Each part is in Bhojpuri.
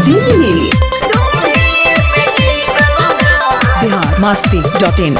दिल्ली। biharmasti.in।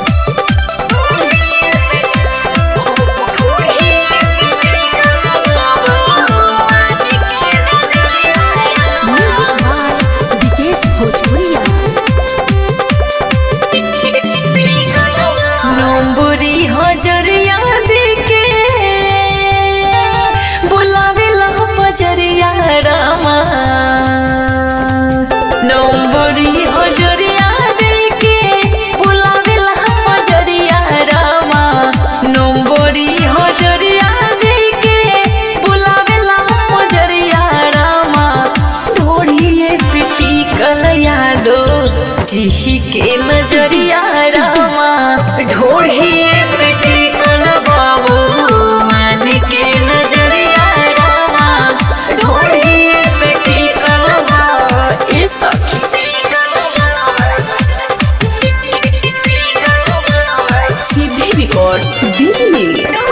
जी के नजरिया रामा ढोढ़िए बेटी कल बाबू मान के नजरिया रामा ढोढ़िए बेटी कल बाबू ये सखी सीधे रिकॉर्ड दिल्ली।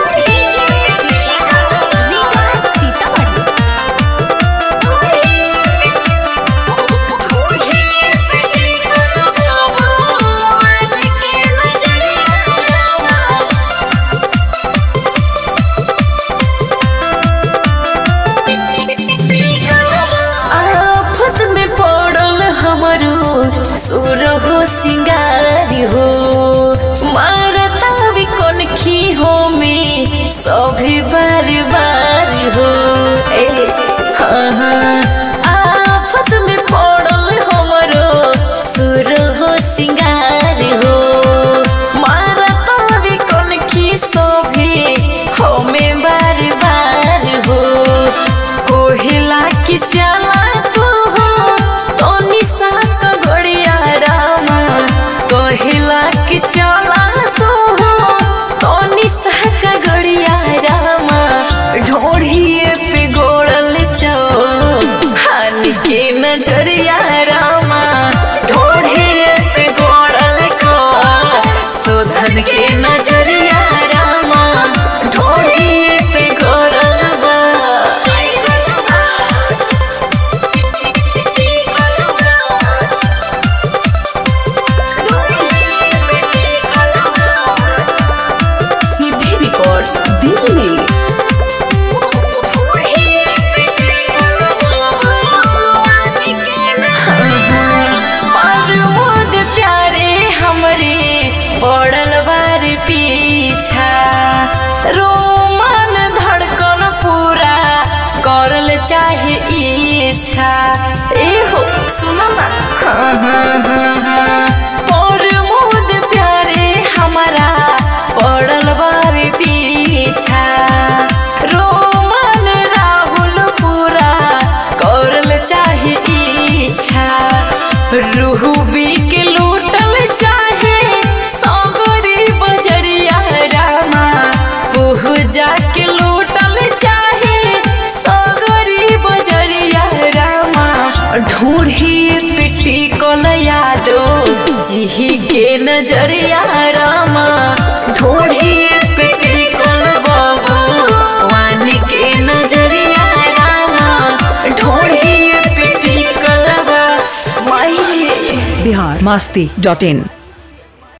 सुर हो सिंगारी हो मारता भी कौन खी हो में सभी बार बार हो ए हाँ हाँ आफत में पड़ल हमरो सुर हो सिंगारी हो मारता भी कौन खी सभी हो में बार बार हो कोहिला की चला चला तो तो निशा का गड़िया रामा ढोढ़िए पे गोड़ल चो हान के नजरिया रामा ढोढ़िए पे गोड़ल को शोधन के नजरिया रामा ढोढ़िए पे गोड़ल बा दिल्ली। प्यारे हमरे पड़ल बार पीछा रोमन धड़कन पूरा करल चाहे इच्छा ए हो सुनो ना हाँ हाँ हाँ हाँ प्रमोद प्यारे हमारा पड़ल बार पीछा रोमन राहुल पूरा करल चाहे इच्छा रूबी के लूटल चाहे सगरी बजरिया रामा पूजा के लूटल चाहे सगरी बजरिया रामा ढूढ़ी पिट्टी कल यादो जी के नजरिया रामा ढूढ़ी पिट्टी कल बाबू मान के नजरिया रामा ढूढ़ी पिट्टी कल biharmasti.in।